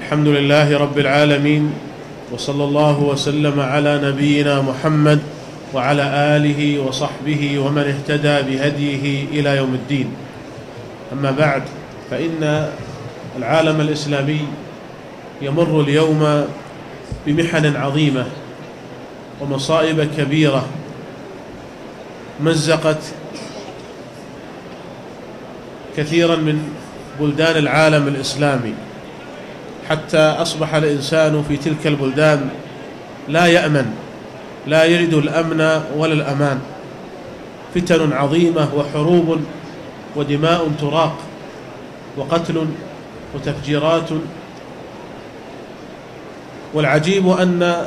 الحمد لله رب العالمين، وصلى الله وسلم على نبينا محمد وعلى آله وصحبه ومن اهتدى بهديه إلى يوم الدين. أما بعد، فإن العالم الإسلامي يمر اليوم بمحن عظيمة ومصائب كبيرة مزقت كثيرا من بلدان العالم الإسلامي، حتى أصبح الإنسان في تلك البلدان لا يأمن، لا يجد الأمن ولا الأمان. فتن عظيمة وحروب ودماء تراق وقتل وتفجيرات. والعجيب أن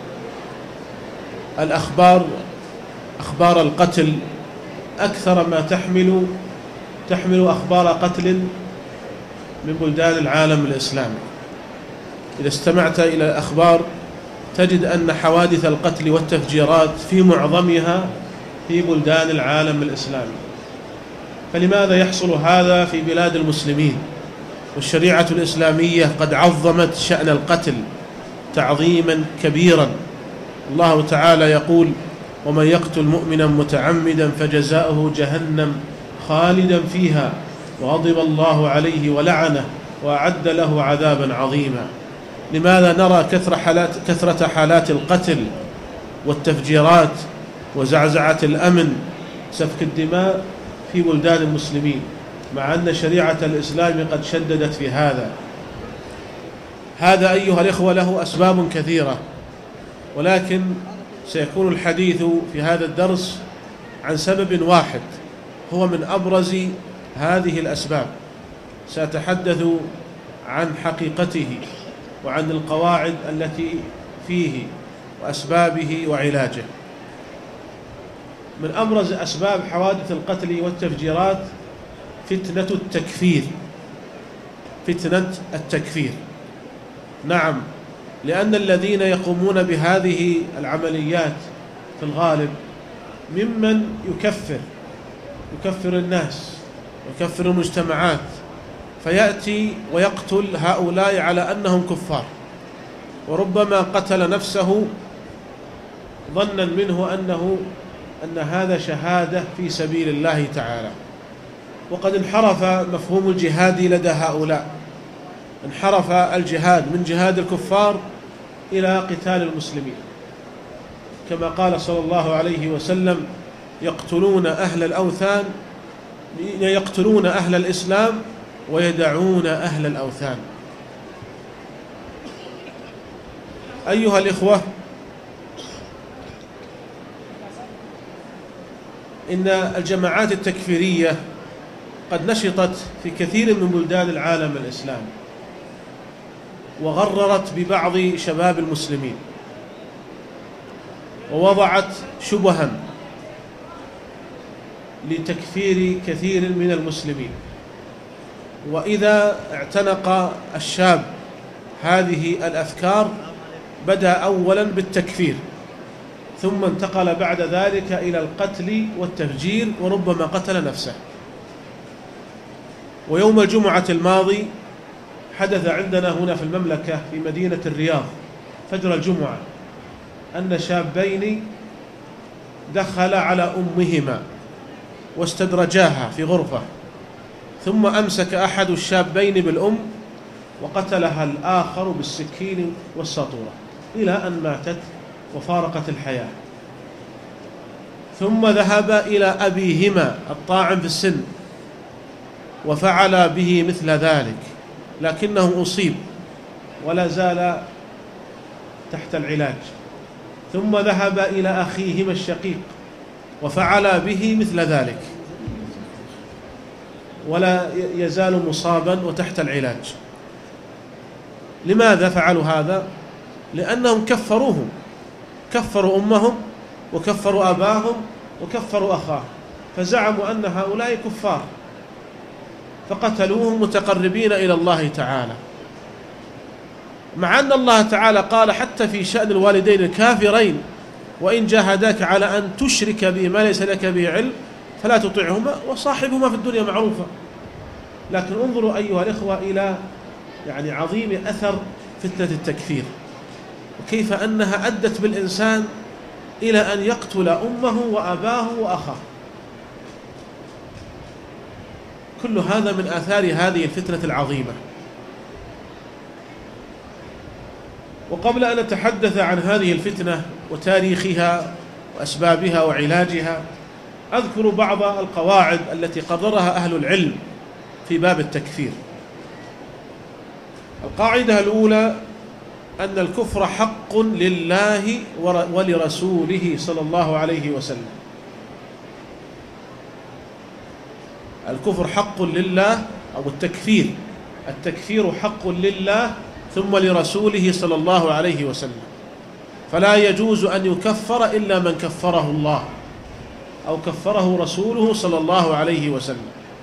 أخبار القتل أكثر ما تحمل أخبار قتل من بلدان العالم الإسلامي. إذا استمعت إلى الأخبار تجد أن حوادث القتل والتفجيرات في معظمها في بلدان العالم الإسلامي. فلماذا يحصل هذا في بلاد المسلمين والشريعة الإسلامية قد عظمت شأن القتل تعظيما كبيرا؟ الله تعالى يقول: ومن يقتل مؤمنا متعمدا فجزاؤه جهنم خالدا فيها وغضب الله عليه ولعنه وأعد له عذابا عظيما. لماذا نرى كثرة حالات القتل والتفجيرات وزعزعة الأمن، سفك الدماء في بلدان المسلمين، مع أن شريعة الإسلام قد شددت في هذا؟ هذا أيها الإخوة له أسباب كثيرة، ولكن سيكون الحديث في هذا الدرس عن سبب واحد هو من أبرز هذه الأسباب. سأتحدث عن حقيقته وعن القواعد التي فيه وأسبابه وعلاجه. من أبرز أسباب حوادث القتل والتفجيرات فتنة التكفير. نعم، لأن الذين يقومون بهذه العمليات في الغالب ممن يكفر الناس ويكفر المجتمعات، فيأتي ويقتل هؤلاء على أنهم كفار، وربما قتل نفسه ظنا منه أن هذا شهادة في سبيل الله تعالى. وقد انحرف مفهوم الجهاد لدى هؤلاء، انحرف الجهاد من جهاد الكفار إلى قتال المسلمين، كما قال صلى الله عليه وسلم: يقتلون أهل الإسلام ويدعون أهل الأوثان. أيها الإخوة، إن الجماعات التكفيرية قد نشطت في كثير من بلدان العالم الإسلامي، وغررت ببعض شباب المسلمين، ووضعت شبها لتكفير كثير من المسلمين. وإذا اعتنق الشاب هذه الأفكار بدأ أولا بالتكفير، ثم انتقل بعد ذلك إلى القتل والتفجير، وربما قتل نفسه. ويوم الجمعة الماضي حدث عندنا هنا في المملكة في مدينة الرياض فجر الجمعة أن شابين دخل على أمهما واستدرجاها في غرفة، ثم أمسك أحد الشابين بالأم وقتلها الآخر بالسكين والساطورة إلى أن ماتت وفارقت الحياة. ثم ذهب إلى أبيهما الطاعن في السن وفعل به مثل ذلك، لكنه أصيب ولا زال تحت العلاج. ثم ذهب إلى أخيهما الشقيق وفعل به مثل ذلك ولا يزال مصابا وتحت العلاج. لماذا فعلوا هذا؟ لأنهم كفروهم، كفروا أمهم وكفروا أباهم وكفروا أخاهم، فزعموا أن هؤلاء كفار فقتلوهم متقربين إلى الله تعالى، مع أن الله تعالى قال حتى في شأن الوالدين الكافرين: وإن جاهداك على أن تشرك بي ما ليس لك به علم فلا تطعهما وصاحبهما في الدنيا معروفا. لكن انظروا أيها الإخوة إلى يعني عظيم أثر فتنة التكفير، وكيف أنها أدت بالإنسان إلى أن يقتل أمه وأباه وأخاه. كل هذا من آثار هذه الفتنة العظيمة. وقبل أن نتحدث عن هذه الفتنة وتاريخها وأسبابها وعلاجها، أذكر بعض القواعد التي قررها أهل العلم في باب التكفير. القاعدة الأولى أن الكفر حق لله ولرسوله صلى الله عليه وسلم. الكفر حق لله، أو التكفير حق لله ثم لرسوله صلى الله عليه وسلم، فلا يجوز أن يكفر إلا من كفره الله أو كفره رسوله صلى الله عليه وسلم.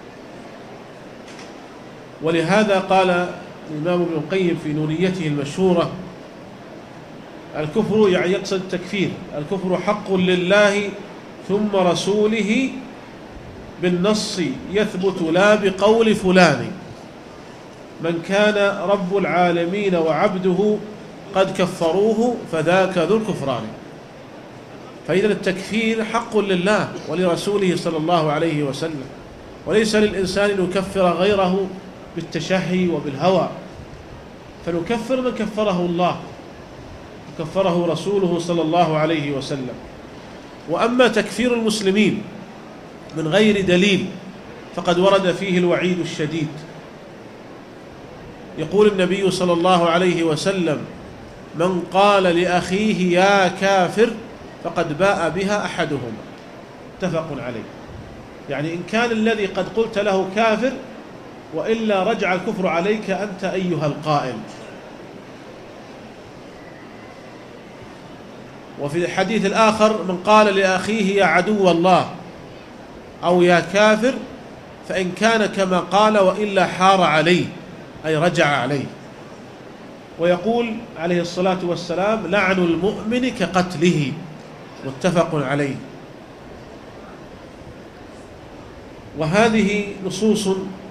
ولهذا قال الإمام ابن القيم في نونيته المشهورة: الكفر، يعني يقصد التكفير، الكفر حق لله ثم رسوله بالنص يثبت لا بقول فلان، من كان رب العالمين وعبده قد كفروه فذاك ذو الكفران. فإذا التكفير حق لله ولرسوله صلى الله عليه وسلم، وليس للإنسان أن يكفر غيره بالتشهي وبالهوى، فنكفر من كفره الله وكفره رسوله صلى الله عليه وسلم. وأما تكفير المسلمين من غير دليل فقد ورد فيه الوعيد الشديد. يقول النبي صلى الله عليه وسلم: من قال لأخيه يا كافر فقد باء بها أحدهما، متفق عليه. يعني إن كان الذي قد قلت له كافر، وإلا رجع الكفر عليك أنت أيها القائل. وفي الحديث الآخر: من قال لأخيه يا عدو الله أو يا كافر فإن كان كما قال وإلا حار عليه، أي رجع عليه. ويقول عليه الصلاة والسلام: لعن المؤمن كقتله، متفق عليه. وهذه نصوص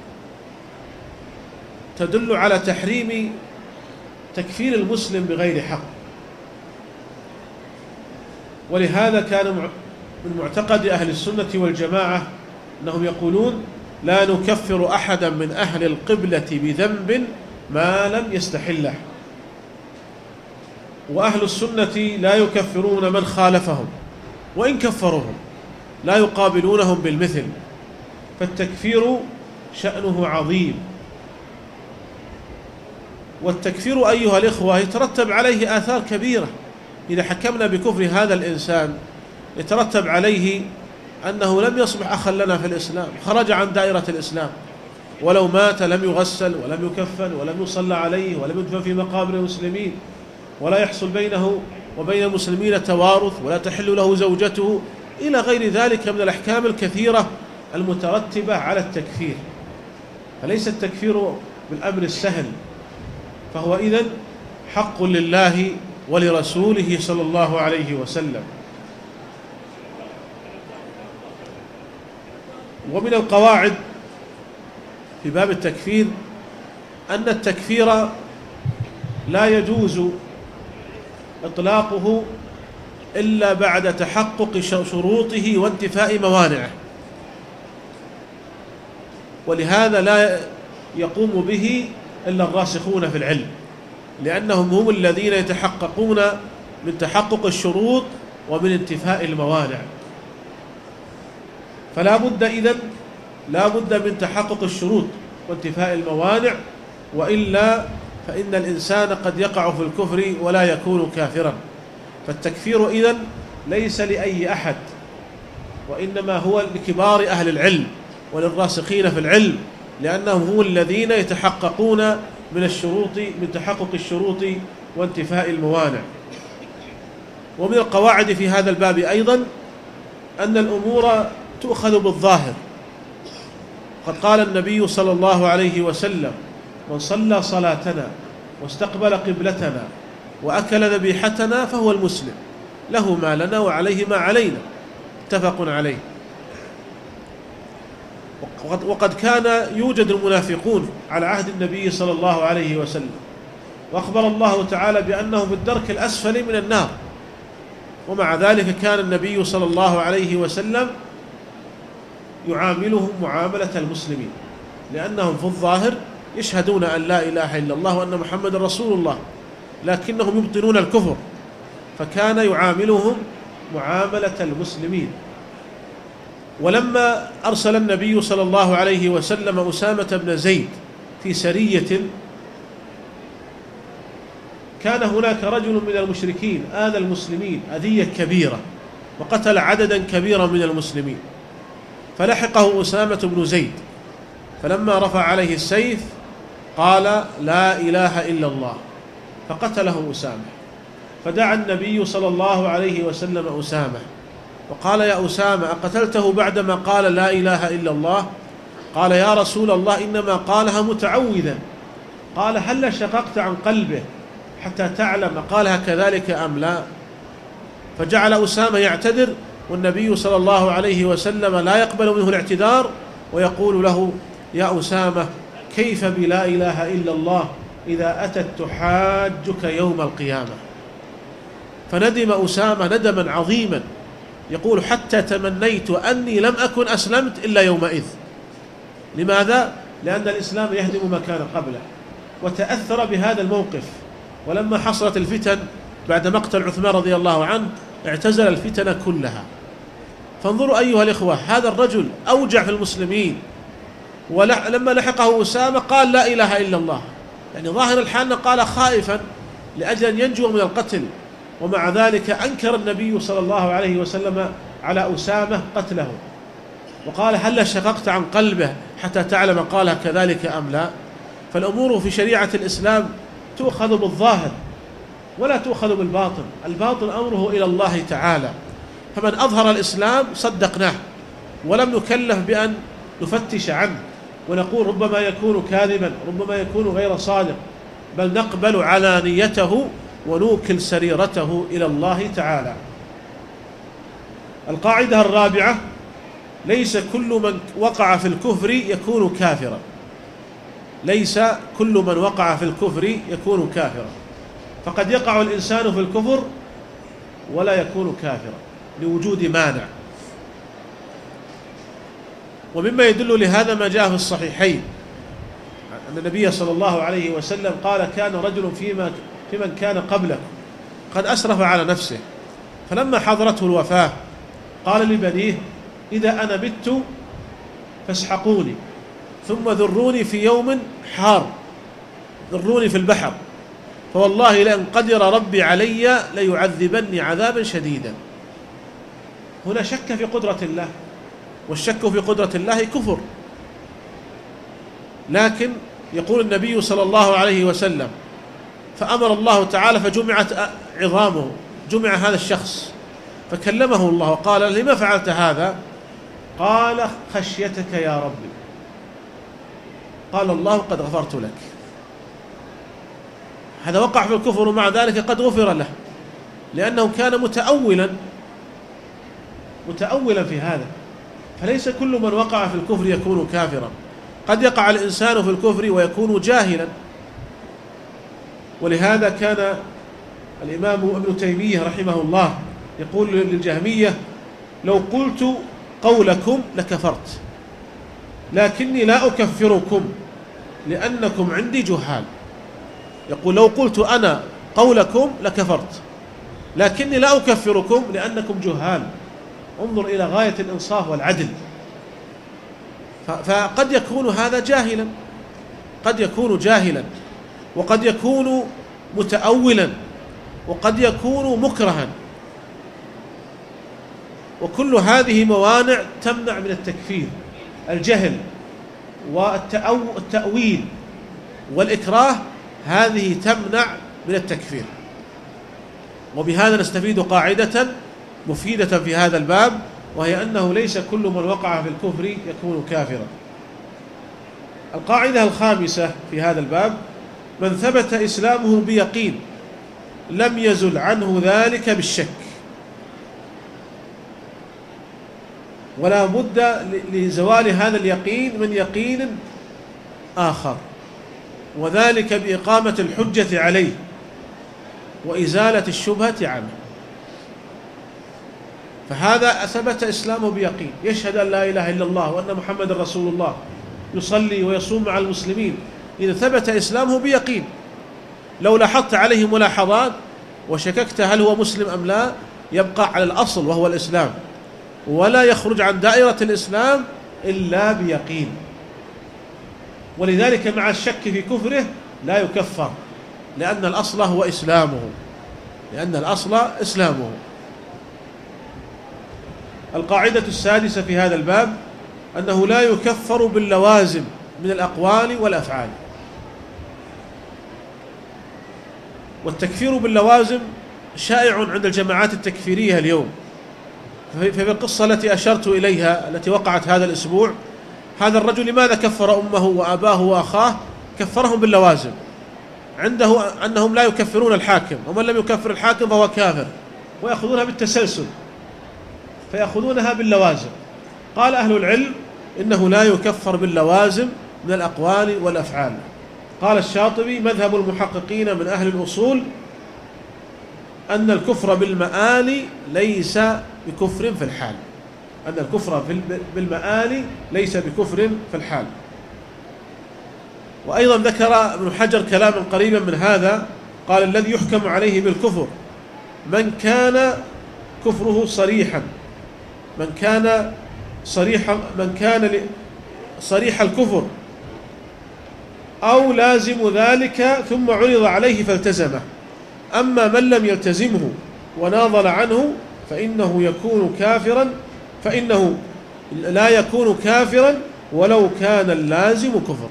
تدل على تحريم تكفير المسلم بغير حق. ولهذا كان من معتقد أهل السنة والجماعة أنهم يقولون: لا نكفر أحدا من أهل القبلة بذنب ما لم يستحله. وأهل السنة لا يكفرون من خالفهم، وإن كفرهم لا يقابلونهم بالمثل، فالتكفير شأنه عظيم. والتكفير أيها الإخوة يترتب عليه آثار كبيرة. إذا حكمنا بكفر هذا الإنسان يترتب عليه أنه لم يصبح أخا لنا في الإسلام، خرج عن دائرة الإسلام، ولو مات لم يغسل ولم يكفن ولم يصلى عليه ولم يدفن في مقابر المسلمين، ولا يحصل بينه وبين المسلمين توارث، ولا تحل له زوجته، إلى غير ذلك من الأحكام الكثيرة المترتبة على التكفير. فليس التكفير بالأمر السهل، فهو إذن حق لله ولرسوله صلى الله عليه وسلم. ومن القواعد في باب التكفير أن التكفير لا يجوز إطلاقه إلا بعد تحقق شروطه وانتفاء موانعه، ولهذا لا يقوم به إلا الراسخون في العلم، لأنهم هم الذين يتحققون من تحقق الشروط ومن انتفاء الموانع. فلا بد إذن من تحقق الشروط وانتفاء الموانع، وإلا فإن الإنسان قد يقع في الكفر ولا يكون كافرا. فالتكفير إذن ليس لأي أحد، وإنما هو لكبار أهل العلم وللراسخين في العلم، لأنهم هم الذين يتحققون من تحقق الشروط وانتفاء الموانع. ومن القواعد في هذا الباب أيضا أن الأمور تؤخذ بالظاهر. قد قال النبي صلى الله عليه وسلم: من صلى صلاتنا واستقبل قبلتنا وأكل ذبيحتنا فهو المسلم، له ما لنا وعليه ما علينا، متفق عليه. وقد كان يوجد المنافقون على عهد النبي صلى الله عليه وسلم، وأخبر الله تعالى بأنهم في الدرك الأسفل من النار، ومع ذلك كان النبي صلى الله عليه وسلم يعاملهم معاملة المسلمين، لأنهم في الظاهر يشهدون أن لا إله إلا الله وأن محمد رسول الله، لكنهم يبطنون الكفر، فكان يعاملهم معاملة المسلمين. ولما أرسل النبي صلى الله عليه وسلم أسامة بن زيد في سرية، كان هناك رجل من المشركين آذى المسلمين أذية كبيرة وقتل عددا كبيرا من المسلمين، فلحقه أسامة بن زيد، فلما رفع عليه السيف قال لا إله إلا الله، فقتله أسامة. فدعا النبي صلى الله عليه وسلم أسامة وقال يا أسامة أقتلته بعدما قال لا إله إلا الله؟ قال يا رسول الله إنما قالها متعوذا. قال هل شققت عن قلبه حتى تعلم قالها كذلك أم لا؟ فجعل أسامة يعتذر، والنبي صلى الله عليه وسلم لا يقبل منه الاعتذار، ويقول له يا أسامة كيف بلا إله إلا الله إذا أتت تحاجك يوم القيامة؟ فندم أسامة ندما عظيما، يقول حتى تمنيت أني لم أكن أسلمت إلا يومئذ. لماذا؟ لأن الإسلام يهدم ما كان قبله، وتأثر بهذا الموقف. ولما حصلت الفتن بعد مقتل عثمان رضي الله عنه اعتزل الفتن كلها. فانظروا أيها الإخوة، هذا الرجل أوجع في المسلمين، ولما لحقه أسامة قال لا إله إلا الله، يعني ظاهر الحال قال خائفا لأجل أن ينجو من القتل، ومع ذلك أنكر النبي صلى الله عليه وسلم على أسامة قتله، وقال هل شققت عن قلبه حتى تعلم قالها كذلك أم لا؟ فالأمور في شريعة الإسلام تؤخذ بالظاهر ولا تؤخذ بالباطن، الباطن أمره إلى الله تعالى، فمن أظهر الإسلام صدقناه ولم نكلف بأن نفتش عنه ونقول ربما يكون كاذبا، ربما يكون غير صادق، بل نقبل علانيته ونوكل سريرته إلى الله تعالى. القاعدة الرابعة: ليس كل من وقع في الكفر يكون كافرا. ليس كل من وقع في الكفر يكون كافرا، فقد يقع الإنسان في الكفر ولا يكون كافرا لوجود مانع. ومما يدل لهذا ما جاء في الصحيحين أن النبي صلى الله عليه وسلم قال كان رجل في من كان قبلكم قد أسرف على نفسه، فلما حضرته الوفاة قال لبنيه إذا أنا مت فاسحقوني ثم ذروني في يوم حار، ذروني في البحر، فوالله لأن قدر ربي علي ليعذبني عذابا شديدا. هنا شك في قدرة الله، والشك في قدرة الله كفر. لكن يقول النبي صلى الله عليه وسلم فأمر الله تعالى فجمعت عظامه، جمع هذا الشخص فكلمه الله وقال لما فعلت هذا؟ قال خشيتك يا ربي. قال الله قد غفرت لك. هذا وقع في الكفر ومع ذلك قد غفر له، لأنه كان متأولا في هذا. فليس كل من وقع في الكفر يكون كافرا، قد يقع الإنسان في الكفر ويكون جاهلا. ولهذا كان الإمام ابن تيمية رحمه الله يقول للجهمية لو قلت قولكم لكفرت، لكني لا أكفركم لأنكم عندي جهال. يقول لو قلت أنا قولكم لكفرت، لكني لا أكفركم لأنكم جهال. انظر إلى غاية الإنصاف والعدل. فقد يكون هذا جاهلا، قد يكون جاهلا، وقد يكون متأولا، وقد يكون مكرها، وكل هذه موانع تمنع من التكفير. الجهل والتأويل والإكراه هذه تمنع من التكفير. وبهذا نستفيد قاعدة مفيدة في هذا الباب، وهي أنه ليس كل من وقع في الكفر يكون كافرا. القاعدة الخامسة في هذا الباب: من ثبت إسلامه بيقين لم يزل عنه ذلك بالشك. ولا بد لزوال هذا اليقين من يقين آخر، وذلك بإقامة الحجة عليه وإزالة الشبهة عنه. فهذا ثبت إسلامه بيقين، يشهد أن لا إله إلا الله وأن محمد رسول الله، يصلي ويصوم مع المسلمين، إذا ثبت إسلامه بيقين. لو لاحظت عليه ملاحظات وشككت هل هو مسلم أم لا، يبقى على الأصل وهو الإسلام، ولا يخرج عن دائرة الإسلام إلا بيقين. ولذلك مع الشك في كفره لا يكفر، لأن الأصل هو إسلامه، لأن الأصل إسلامه. القاعدة السادسة في هذا الباب أنه لا يكفر باللوازم من الأقوال والأفعال. والتكفير باللوازم شائع عند الجماعات التكفيرية اليوم. في القصة التي أشرت إليها التي وقعت هذا الأسبوع، هذا الرجل لماذا كفر أمه وأباه وأخاه؟ كفرهم باللوازم، عنده أنهم لا يكفرون الحاكم، ومن لم يكفر الحاكم فهو كافر، ويأخذونها بالتسلسل، فيأخذونها باللوازم. قال أهل العلم إنه لا يكفر باللوازم من الأقوال والأفعال. قال الشاطبي: مذهب المحققين من أهل الأصول أن الكفر بالمآل ليس بكفر في الحال، أن الكفر بالمآل ليس بكفر في الحال. وأيضا ذكر ابن حجر كلاما قريبا من هذا، قال: الذي يحكم عليه بالكفر من كان كفره صريحا، من كان صريح الكفر أو لازم ذلك ثم عرض عليه فالتزمه. أما من لم يلتزمه وناضل عنه فإنه لا يكون كافرا ولو كان اللازم كفر.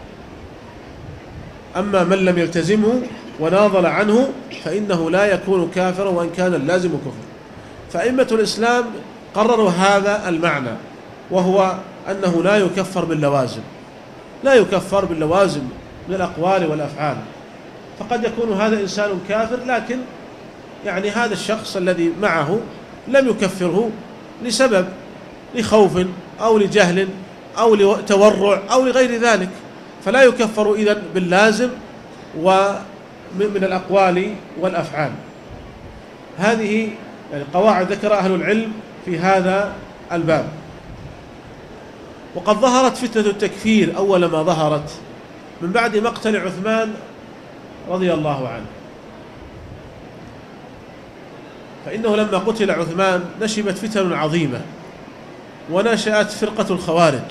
أما من لم يلتزمه وناضل عنه فإنه لا يكون كافرا وإن كان اللازم كفر. فأئمة الإسلام قرروا هذا المعنى، وهو أنه لا يكفر باللوازم، لا يكفر باللوازم من الأقوال والأفعال. فقد يكون هذا إنسان كافر، لكن يعني هذا الشخص الذي معه لم يكفره لسبب، لخوف أو لجهل أو لتورع أو لغير ذلك، فلا يكفر إذن باللازم ومن الأقوال والأفعال. هذه يعني قواعد ذكر أهل العلم في هذا الباب. وقد ظهرت فتنة التكفير أول ما ظهرت من بعد مقتل عثمان رضي الله عنه. فإنه لما قتل عثمان نشبت فتن عظيمة، ونشأت فرقة الخوارج.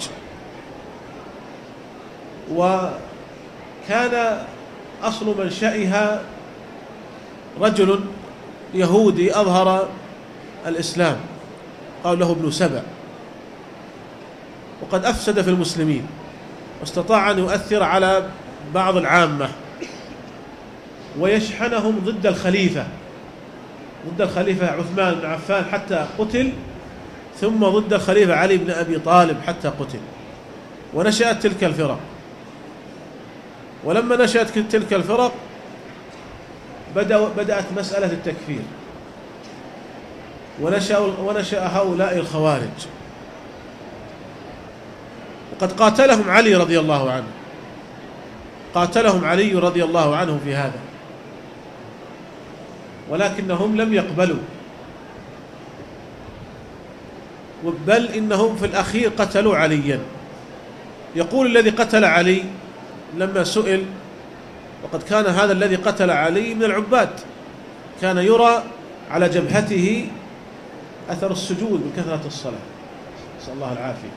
وكان أصل منشأها رجل يهودي أظهر الإسلام، قال له ابن سبأ، وقد أفسد في المسلمين، واستطاع أن يؤثر على بعض العامة ويشحنهم ضد الخليفة عثمان بن عفان حتى قتل، ثم ضد الخليفة علي بن أبي طالب حتى قتل. ونشأت تلك الفرق. ولما نشأت تلك الفرق بدأت مسألة التكفير، ونشأ هؤلاء الخوارج. وقد قاتلهم علي رضي الله عنه، قاتلهم علي رضي الله عنه في هذا، ولكنهم لم يقبلوا، بل إنهم في الأخير قتلوا عليا. يقول الذي قتل علي لما سئل، وقد كان هذا الذي قتل علي من العباد، كان يرى على جبهته أثر السجود من كثرة الصلاة، نسأل الله العافية.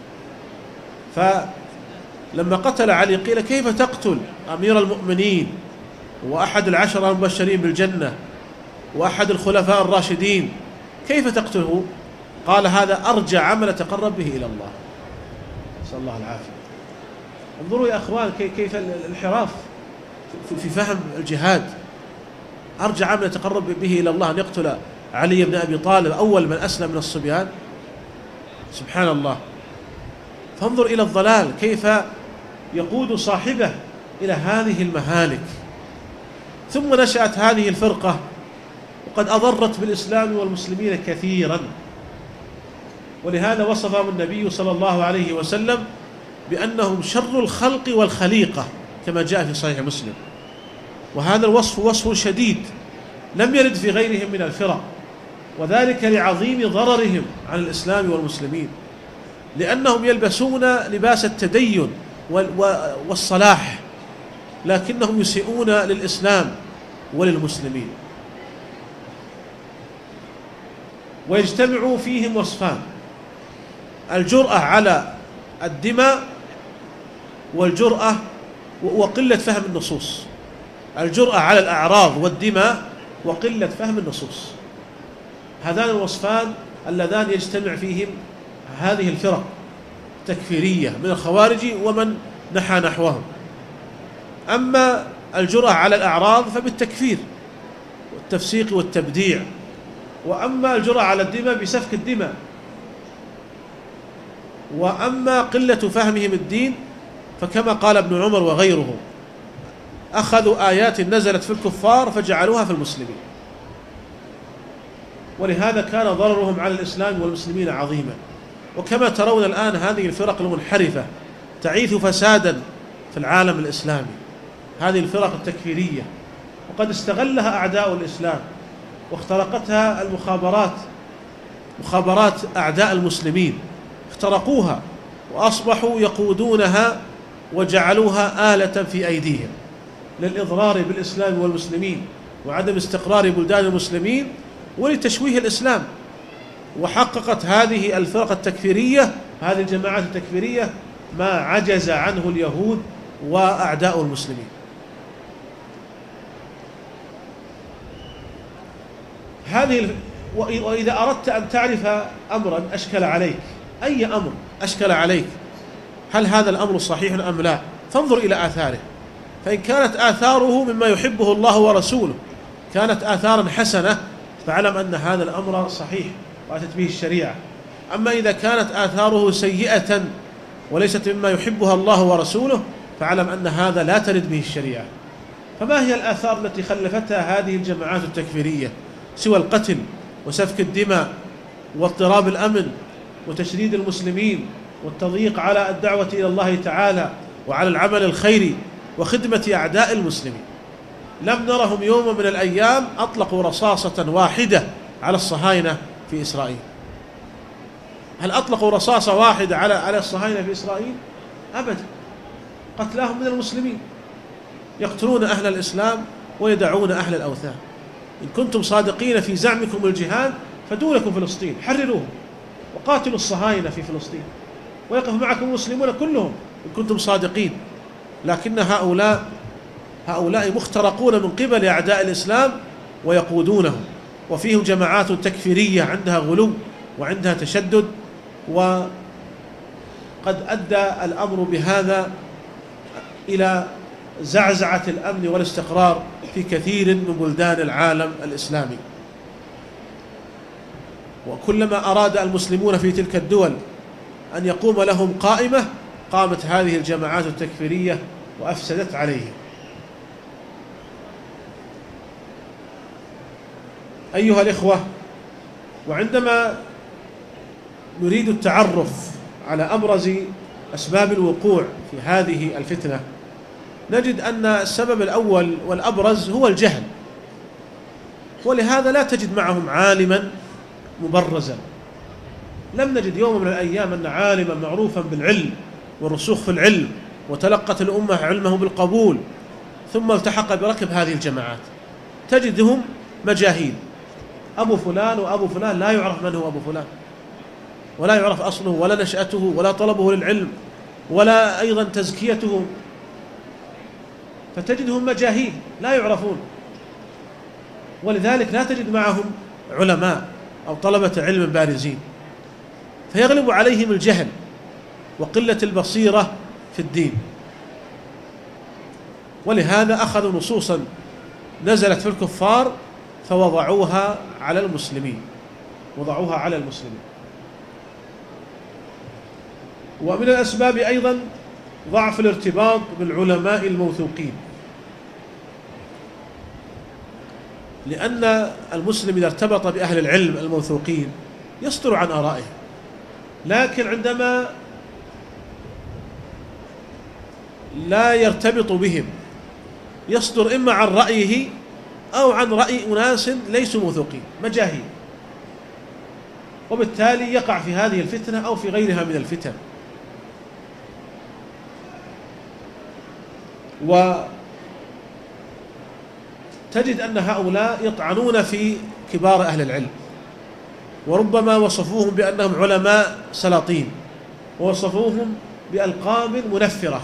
فلما قتل علي قيل: كيف تقتل أمير المؤمنين وأحد العشرة المبشرين بالجنة وأحد الخلفاء الراشدين، كيف تقتله؟ قال: هذا أرجى عمل تقرب به إلى الله، نسأل الله العافية. انظروا يا أخوان كيف الانحراف في فهم الجهاد. أرجى عمل تقرب به إلى الله أن يقتل علي بن أبي طالب أول من أسلم من الصبيان، سبحان الله. فانظر إلى الضلال كيف يقود صاحبه إلى هذه المهالك. ثم نشأت هذه الفرقة، وقد أضرت بالإسلام والمسلمين كثيرا، ولهذا وصفهم النبي صلى الله عليه وسلم بأنهم شر الخلق والخليقة كما جاء في صحيح مسلم. وهذا الوصف وصف شديد لم يرد في غيرهم من الفرق، وذلك لعظيم ضررهم على الإسلام والمسلمين، لأنهم يلبسون لباس التدين والصلاح، لكنهم يسيئون للإسلام وللمسلمين. ويجتمع فيهم وصفان: الجرأة على الدماء والجرأة وقلة فهم النصوص. الجرأة على الأعراض والدماء وقلة فهم النصوص، هذان الوصفان اللذان يجتمع فيهم هذه الفرق التكفيرية من الخوارج ومن نحى نحوهم. أما الجرأة على الأعراض فبالتكفير والتفسيق والتبديع، وأما الجرأة على الدماء بسفك الدماء، وأما قلة فهمهم الدين فكما قال ابن عمر وغيره: أخذوا آيات نزلت في الكفار فجعلوها في المسلمين. ولهذا كان ضررهم على الإسلام والمسلمين عظيما. وكما ترون الآن هذه الفرق المنحرفة تعيث فسادا في العالم الإسلامي، هذه الفرق التكفيرية، وقد استغلها أعداء الإسلام واخترقتها مخابرات أعداء المسلمين، اخترقوها وأصبحوا يقودونها وجعلوها آلة في أيديهم للإضرار بالإسلام والمسلمين وعدم استقرار بلدان المسلمين ولتشويه الإسلام. وحققت هذه الفرق التكفيرية، هذه الجماعات التكفيرية، ما عجز عنه اليهود وأعداء المسلمين. وإذا أردت أن تعرف أمرا أشكل عليك، أي أمر أشكل عليك، هل هذا الأمر صحيح أم لا، فانظر إلى آثاره. فإن كانت آثاره مما يحبه الله ورسوله، كانت آثارا حسنة، فاعلم أن هذا الأمر صحيح وأتت به الشريعة. أما إذا كانت آثاره سيئة وليست مما يحبها الله ورسوله، فاعلم أن هذا لا ترد به الشريعة. فما هي الآثار التي خلفتها هذه الجماعات التكفيرية سوى القتل وسفك الدماء واضطراب الأمن وتشريد المسلمين والتضييق على الدعوة إلى الله تعالى وعلى العمل الخيري وخدمة أعداء المسلمين؟ لم نرهم يوم من الأيام أطلقوا رصاصة واحدة على الصهاينة في إسرائيل. هل أطلقوا رصاصة واحدة على الصهاينة في إسرائيل؟ أبدا. قتلاهم من المسلمين، يقتلون أهل الإسلام ويدعون أهل الأوثان. إن كنتم صادقين في زعمكم الجهاد فدونكم فلسطين، حرروهم وقاتلوا الصهاينة في فلسطين، ويقف معكم المسلمون كلهم إن كنتم صادقين. لكن هؤلاء مخترقون من قبل أعداء الإسلام ويقودونهم، وفيهم جماعات تكفيرية عندها غلو وعندها تشدد، وقد أدى الأمر بهذا إلى زعزعة الأمن والاستقرار في كثير من بلدان العالم الإسلامي. وكلما أراد المسلمون في تلك الدول أن يقوم لهم قائمة، قامت هذه الجماعات التكفيرية وأفسدت عليهم. أيها الإخوة، وعندما نريد التعرف على أبرز أسباب الوقوع في هذه الفتنة، نجد أن السبب الأول والأبرز هو الجهل. ولهذا لا تجد معهم عالما مبرزا. لم نجد يوم من الأيام أن عالما معروفا بالعلم والرسوخ في العلم وتلقت الأمة علمه بالقبول ثم التحق بركب هذه الجماعات. تجدهم مجاهيل، أبو فلان وأبو فلان، لا يعرف من هو أبو فلان، ولا يعرف أصله ولا نشأته ولا طلبه للعلم ولا أيضا تزكيته، فتجدهم مجاهيل لا يعرفون. ولذلك لا تجد معهم علماء أو طلبة علم بارزين، فيغلب عليهم الجهل وقلة البصيرة في الدين. ولهذا أخذوا نصوصا نزلت في الكفار فوضعوها على المسلمين، وضعوها على المسلمين. ومن الأسباب أيضا ضعف الارتباط بالعلماء الموثوقين، لأن المسلم إذا ارتبط بأهل العلم الموثوقين يصدر عن آرائهم لكن عندما لا يرتبط بهم يصدر إما عن رأيه أو عن رأي أناس ليسوا موثوقين مجاهيل، وبالتالي يقع في هذه الفتنة أو في غيرها من الفتن. وتجد أن هؤلاء يطعنون في كبار أهل العلم، وربما وصفوهم بأنهم علماء سلاطين، ووصفوهم بألقاب منفرة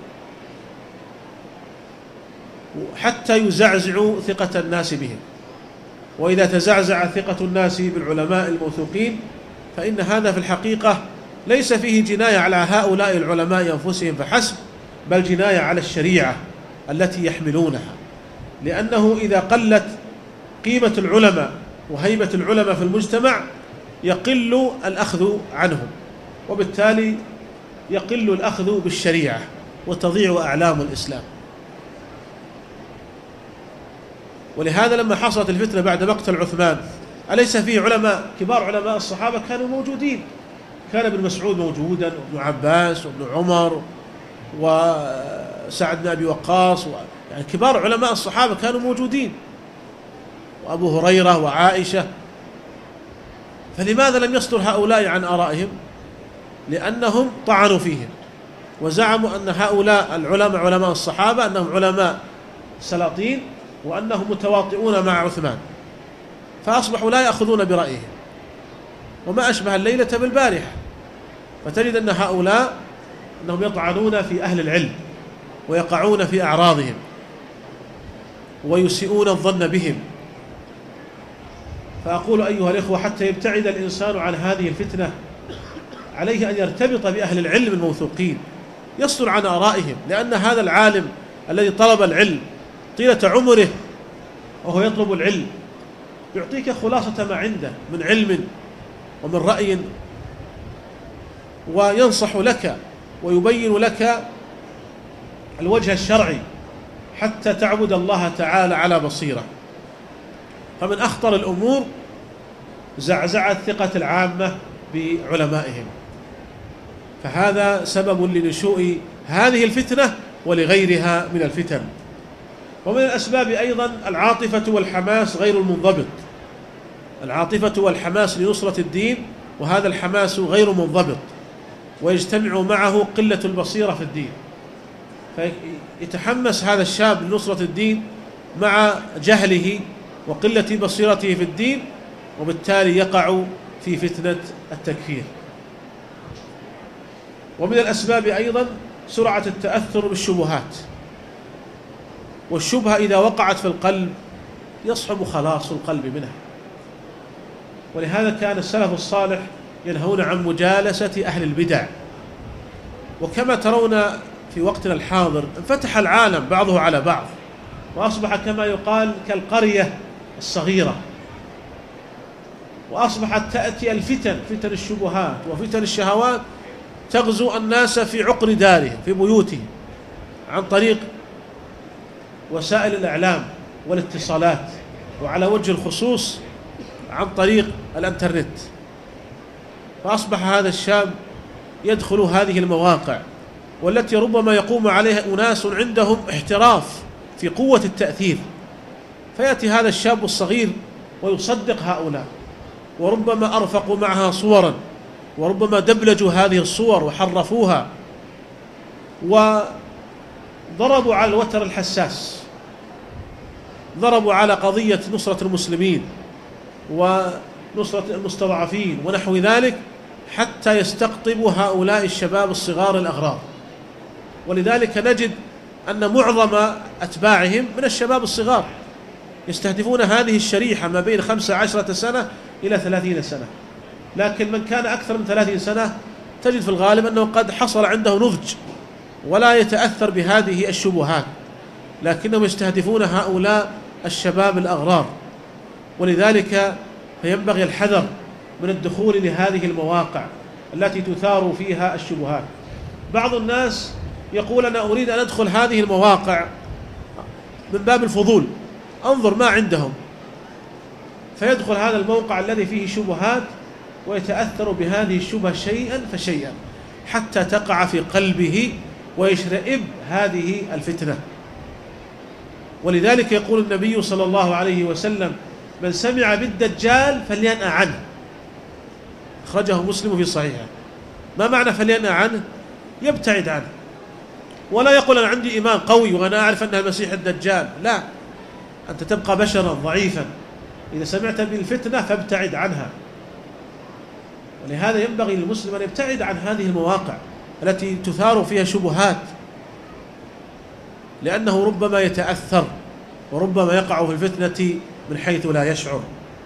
حتى يزعزعوا ثقة الناس بهم. وإذا تزعزع ثقة الناس بالعلماء الموثوقين فإن هذا في الحقيقة ليس فيه جناية على هؤلاء العلماء أنفسهم فحسب، بل جناية على الشريعة التي يحملونها، لأنه إذا قلت قيمة العلماء وهيبة العلماء في المجتمع يقل الأخذ عنهم، وبالتالي يقل الأخذ بالشريعة وتضيع أعلام الإسلام. ولهذا لما حصلت الفتنة بعد مقتل عثمان أليس فيه علماء كبار علماء الصحابة كانوا موجودين؟ كان ابن مسعود موجودا، وابن عباس، وابن عمر، وسعد بن أبي وقاص، يعني كبار علماء الصحابة كانوا موجودين، وأبو هريرة وعائشة. فلماذا لم يصدر هؤلاء عن آرائهم؟ لأنهم طعنوا فيهم وزعموا أن هؤلاء العلماء علماء الصحابة أنهم علماء سلاطين وأنهم متواطئون مع عثمان، فأصبحوا لا يأخذون برأيهم، وما أشبه الليلة بالبارحة. فتجد أن هؤلاء أنهم يطعنون في أهل العلم ويقعون في أعراضهم ويسيئون الظن بهم. فأقول أيها الإخوة حتى يبتعد الإنسان عن هذه الفتنة عليه أن يرتبط بأهل العلم الموثوقين يصدر عن آرائهم، لأن هذا العالم الذي طلب العلم طيلة عمره وهو يطلب العلم يعطيك خلاصة ما عنده من علم ومن رأي، وينصح لك ويبين لك الوجه الشرعي حتى تعبد الله تعالى على بصيرة. فمن أخطر الأمور زعزعة ثقة العامة بعلمائهم، فهذا سبب لنشوء هذه الفتنة ولغيرها من الفتن. ومن الأسباب أيضا العاطفة والحماس غير المنضبط، العاطفة والحماس لنصرة الدين، وهذا الحماس غير منضبط، ويجتمع معه قلة البصيرة في الدين، فيتحمس هذا الشاب لنصرة الدين مع جهله وقلة بصيرته في الدين، وبالتالي يقع في فتنة التكفير. ومن الأسباب أيضا سرعة التأثر بالشبهات، والشبهة إذا وقعت في القلب يصعب خلاص القلب منها. ولهذا كان السلف الصالح ينهون عن مجالسة أهل البدع. وكما ترون في وقتنا الحاضر انفتح العالم بعضه على بعض، وأصبح كما يقال كالقرية الصغيرة، وأصبحت تأتي الفتن، فتن الشبهات وفتن الشهوات تغزو الناس في عقر دارهم في بيوتهم عن طريق وسائل الإعلام والاتصالات، وعلى وجه الخصوص عن طريق الانترنت. فأصبح هذا الشاب يدخل هذه المواقع والتي ربما يقوم عليها أناس عندهم احتراف في قوة التأثير، فيأتي هذا الشاب الصغير ويصدق هؤلاء، وربما أرفقوا معها صورا، وربما دبلجوا هذه الصور وحرفوها وضربوا على الوتر الحساس، ضربوا على قضية نصرة المسلمين ونصرة المستضعفين ونحو ذلك، حتى يستقطبوا هؤلاء الشباب الصغار الأغرار. ولذلك نجد أن معظم أتباعهم من الشباب الصغار يستهدفون هذه الشريحة ما بين 15 سنة إلى 30 سنة. لكن من كان أكثر من 30 سنة تجد في الغالب أنه قد حصل عنده نضج ولا يتأثر بهذه الشبهات، لكنهم يستهدفون هؤلاء الشباب الأغرار. ولذلك فينبغي الحذر من الدخول لهذه المواقع التي تثار فيها الشبهات. بعض الناس يقول أنا أريد أن أدخل هذه المواقع من باب الفضول، أنظر ما عندهم، فيدخل هذا الموقع الذي فيه شبهات ويتأثر بهذه الشبهة شيئا فشيئا حتى تقع في قلبه ويشرئب هذه الفتنة. ولذلك يقول النبي صلى الله عليه وسلم: من سمع بالدجال فلينأ عنه. أخرجه مسلم في صحيحه. ما معنى فلينأ عنه؟ يبتعد عنه، ولا يقول أنا عندي إيمان قوي وأنا أعرف أنها المسيح الدجال. لا، أنت تبقى بشرا ضعيفا، إذا سمعت بالفتنة فابتعد عنها. ولهذا ينبغي للمسلم أن يبتعد عن هذه المواقع التي تثار فيها شبهات، لأنه ربما يتأثر وربما يقع في الفتنة من حيث لا يشعر.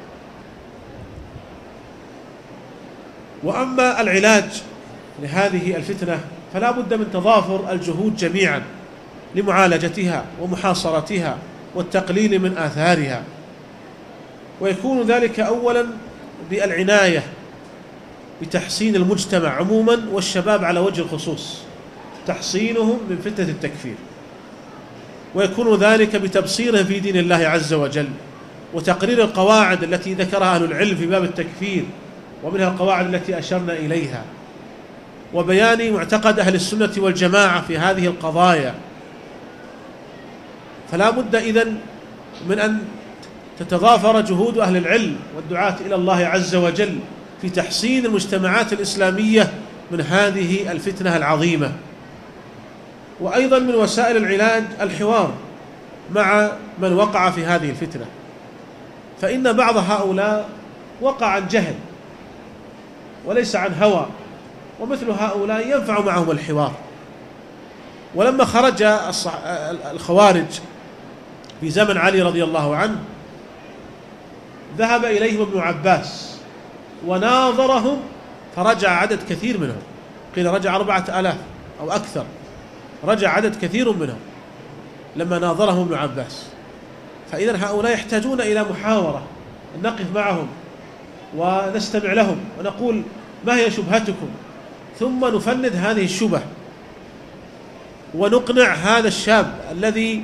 وأما العلاج لهذه الفتنة فلا بد من تضافر الجهود جميعا لمعالجتها ومحاصرتها والتقليل من آثارها، ويكون ذلك أولا بالعناية بتحصين المجتمع عموما والشباب على وجه الخصوص، تحصينهم من فتنة التكفير، ويكون ذلك بتبصيرهم في دين الله عز وجل وتقرير القواعد التي ذكرها أهل العلم في باب التكفير، ومنها القواعد التي أشرنا إليها، وبيان معتقد أهل السنة والجماعة في هذه القضايا. فلا بد إذن من أن تتضافر جهود أهل العلم والدعاة إلى الله عز وجل في تحصين المجتمعات الإسلامية من هذه الفتنة العظيمة. وأيضا من وسائل العلاج الحوار مع من وقع في هذه الفتنة، فإن بعض هؤلاء وقع عن جهل وليس عن هوى، ومثل هؤلاء ينفع معهم الحوار. ولما خرج الخوارج في زمن علي رضي الله عنه ذهب إليهم ابن عباس وناظرهم فرجع عدد كثير منهم، قيل رجع 4000 أو أكثر، رجع عدد كثير منهم لما ناظرهم ابن عباس. فإذا هؤلاء يحتاجون إلى محاورة، نقف معهم ونستمع لهم ونقول ما هي شبهتكم، ثم نفند هذه الشبه ونقنع هذا الشاب الذي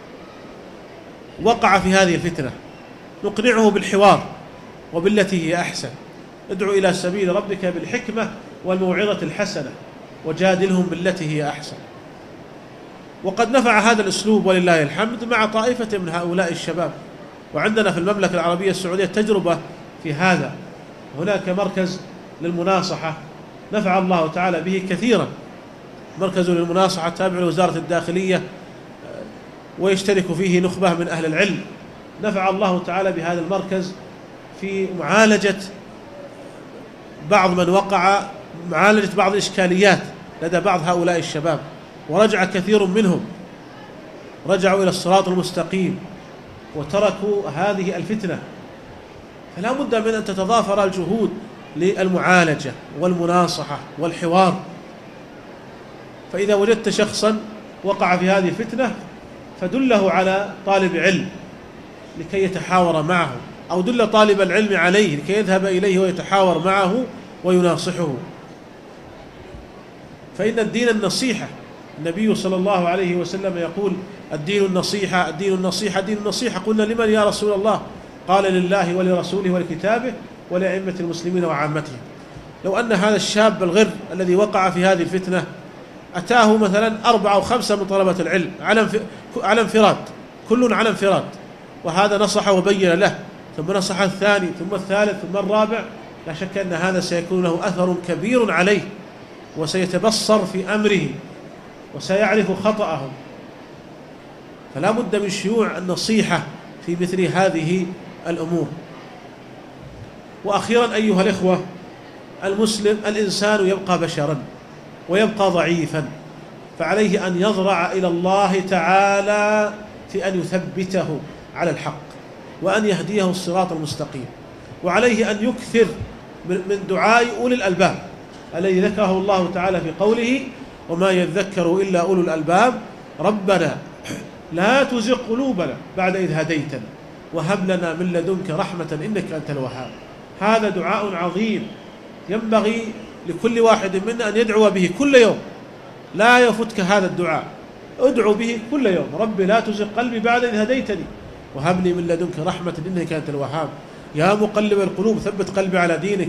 وقع في هذه الفتنة، نقنعه بالحوار وبالتي هي أحسن. ادعو إلى سبيل ربك بالحكمة والموعظة الحسنة وجادلهم بالتي هي أحسن. وقد نفع هذا الأسلوب ولله الحمد مع طائفة من هؤلاء الشباب، وعندنا في المملكة العربية السعودية تجربة في هذا. هناك مركز للمناصحة نفع الله تعالى به كثيرا، مركز للمناصحة تابع لوزارة الداخلية، ويشترك فيه نخبة من أهل العلم. نفع الله تعالى بهذا المركز في معالجة بعض من وقع، معالجة بعض الإشكاليات لدى بعض هؤلاء الشباب، ورجع كثير منهم، رجعوا إلى الصراط المستقيم وتركوا هذه الفتنة. فلا بد من أن تتضافر الجهود للمعالجة والمناصحة والحوار. فإذا وجدت شخصا وقع في هذه الفتنة فدله على طالب علم لكي يتحاور معه، أو دل طالب العلم عليه لكي يذهب إليه ويتحاور معه ويناصحه. فإن الدين النصيحة، النبي صلى الله عليه وسلم يقول: الدين النصيحة، الدين النصيحة، الدين النصيحة. قلنا: لمن يا رسول الله؟ قال: لله ولرسوله ولكتابه ولأئمة المسلمين وعامتهم. لو أن هذا الشاب الغر الذي وقع في هذه الفتنة أتاه مثلا 4 أو 5 من طلبة العلم على انفراد، كل على انفراد، وهذا نصح وبين له، ثم نصح الثاني، ثم الثالث، ثم الرابع، لا شك أن هذا سيكون له أثر كبير عليه، وسيتبصر في أمره وسيعرف خطأه. فلا بد من شيوع النصيحة في مثل هذه الأمور. وأخيرا أيها الإخوة، المسلم الإنسان يبقى بشرا ويبقى ضعيفا، فعليه أن يضرع إلى الله تعالى في أن يثبته على الحق وأن يهديه الصراط المستقيم، وعليه أن يكثر من دعاء أولي الألباب الذي ذكره الله تعالى في قوله: وما يذكر إلا أولو الألباب ربنا لا تزغ قلوبنا بعد إذ هديتنا وهب لنا من لدنك رحمة إنك أنت الوهاب. هذا دعاء عظيم ينبغي لكل واحد منا أن يدعو به كل يوم، لا يفتك هذا الدعاء، ادعو به كل يوم: رب لا تزغ قلبي بعد إذ هديتني وهب لي من لدنك رحمة إنك أنت الوهاب. يا مقلب القلوب ثبت قلبي على دينك.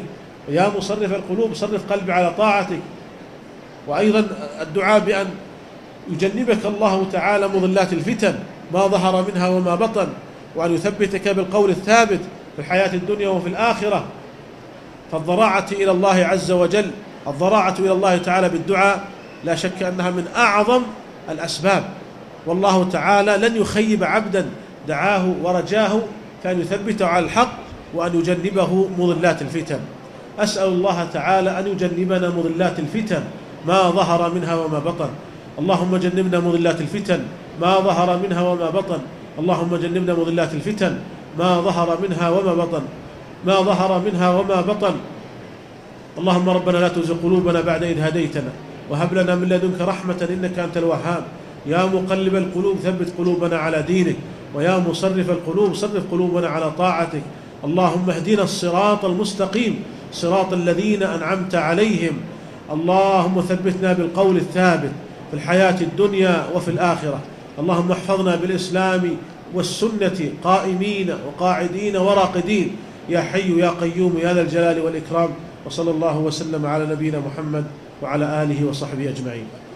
ويا مصرف القلوب صرف قلبي على طاعتك. وأيضا الدعاء بأن يجنبك الله تعالى مضلات الفتن ما ظهر منها وما بطن، وأن يثبتك بالقول الثابت في الحياة الدنيا وفي الآخرة. فالضراعة إلى الله عز وجل، الضراعة إلى الله تعالى بالدعاء لا شك أنها من أعظم الأسباب، والله تعالى لن يخيب عبدا دعاه ورجاه كان يثبته على الحق وأن يجنبه مضلات الفتن. أسأل الله تعالى أن يجنبنا مضلات الفتن ما ظهر منها وما بطن. اللهم جنبنا مضلات الفتن ما ظهر منها وما بطن. اللهم جنبنا مضلات الفتن ما ظهر منها وما بطن، ما ظهر منها وما بطن. اللهم ربنا لا تزغ قلوبنا بعد إذ هديتنا وهب لنا من لدنك رحمة إنك أنت الوهاب. يا مقلب القلوب ثبت قلوبنا على دينك، ويا مصرف القلوب صرف قلوبنا على طاعتك. اللهم اهدنا الصراط المستقيم، صراط الذين أنعمت عليهم. اللهم ثبتنا بالقول الثابت في الحياة الدنيا وفي الآخرة. اللهم احفظنا بالإسلام والسنة قائمين وقاعدين وراقدين، يا حي يا قيوم يا ذا الجلال والإكرام. وصلى الله وسلم على نبينا محمد وعلى آله وصحبه أجمعين.